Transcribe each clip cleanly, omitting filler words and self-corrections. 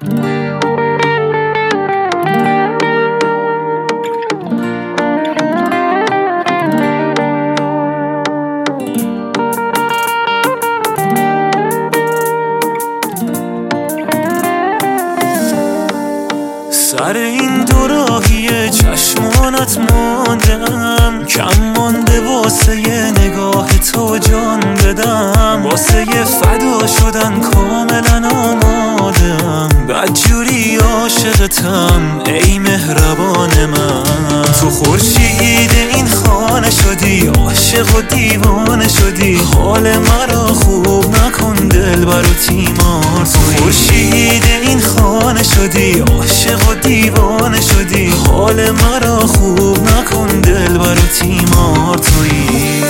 سر این دوراهی چشمانت ماندم، کم مانده واسه ی نگاه تو جان بدم، واسه ی فدا شدن کاملا آمادم، بدجوری عاشقتم ای مهربان من. تو خورشید این خانه شدی، عاشق و دیوانه شدی، حال مرا خوب نکن دلبر و تیمار. تو خورشید این خانه شدی، عاشق و دیوانه شدی، حال مرا خوب نکن دلبر و تیمار تویی.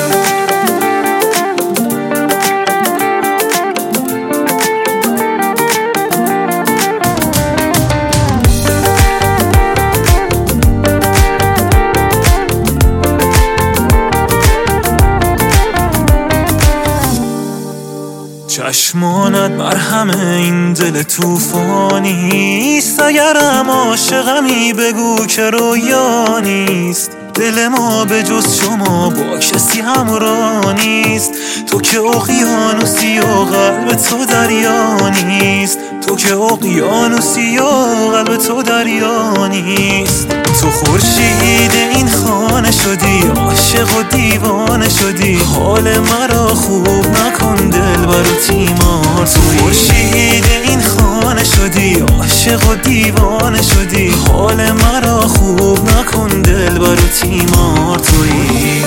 چشمانت مرهم این دل توفانیست، اگرم عاشقمی بگو که رویا نیست. دل ما به جز شما با کسی همراه نیست، تو که اقیانوسی و قلب تو دریا نیست، تو که اقیانوسی و قلب تو دریا نیست. تو خورشید این خانه شدی، عاشق و دیوانه شدی، حال مرا خوب نکن دلبر و تیمار. تو خورشید این خانه شدی، عاشق و دیوانه شدی، حال مرا خوب نکن دلبر و تیمار تویی.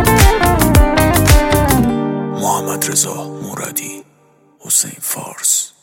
محمد رضا مرادی، حسین فارس.